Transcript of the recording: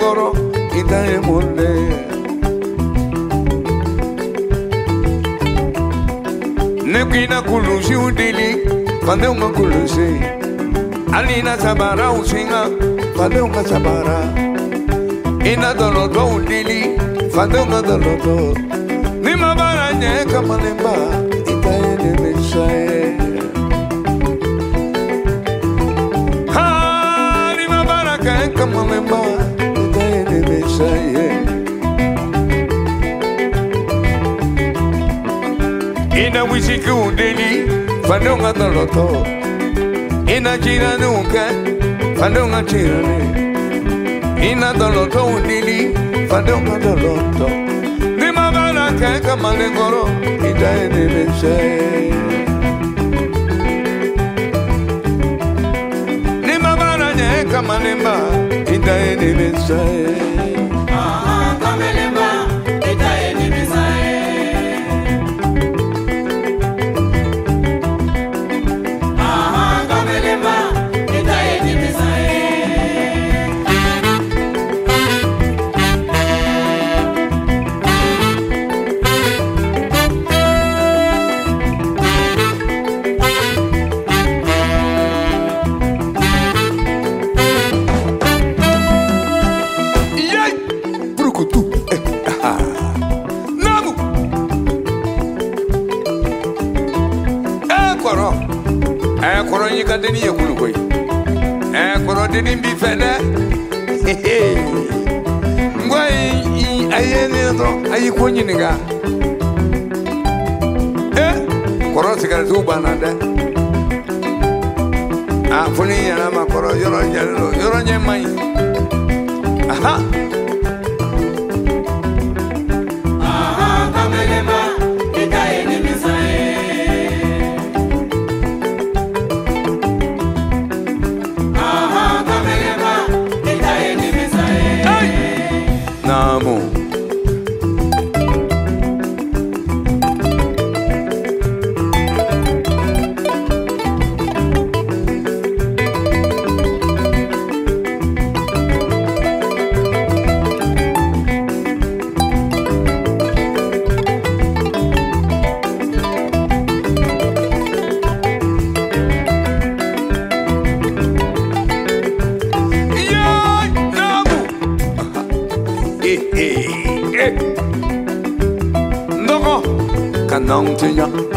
malengoro itaye mole. Nekina kulusi udili fandeunga kulusi. Alina sabara usinga fandeunga sabara. Ina doloto udili fandeunga doloto. Nima baranye kamalemba itaye nemesaye. Ha nima barake kamalemba itaye nemesaye. Ina wisiki udeli fandeunga doloto. Ina chira nuke fandeunga chirane. Ina doloto udili fandeunga doloto. Nima barake kamalengoro itaye nemesaye. Nima baranye kamalemba itaye nemesaye. Kamalemba itaye nemesaye. Kamalemba itaye nemesaye. Koro nyika deni ye kulukoi. Koro deni bi fede. Ngwai ayene to ayi konyi niga. Koro sigara tu banade. Funi yana ma koro yoro nyemai. Aha. Kamalemba itaye nemesaye. Namo. Ndoko kanong tinya